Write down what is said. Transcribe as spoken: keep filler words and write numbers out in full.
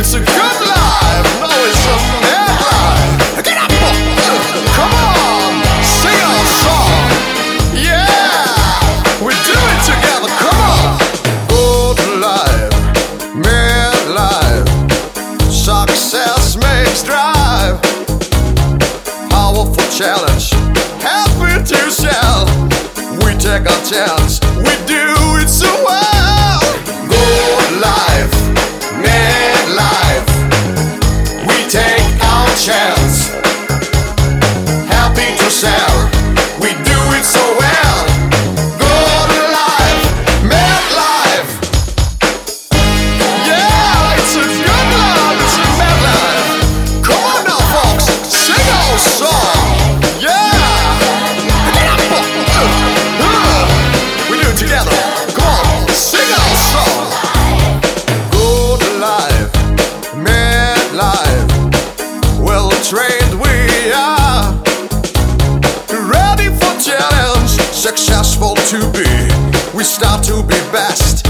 it's a good life. No, it's a bad life. Get up, come on, sing our song. Yeah, we do it together. Come on. Good life, mad life. Success makes drive. Powerful challenge, happy to sell. We take our chance, we do it so well. Good life, mad life. We take our chance, happy to sell. We do it so well. Good life, mad life. Yeah, it's a good life, it's a mad life. Come on now, folks, sing our song. Yeah, we do it together. Come on, sing our song. Good life, mad life. Well trained we are, ready for challenge, successful to be. We start to be best.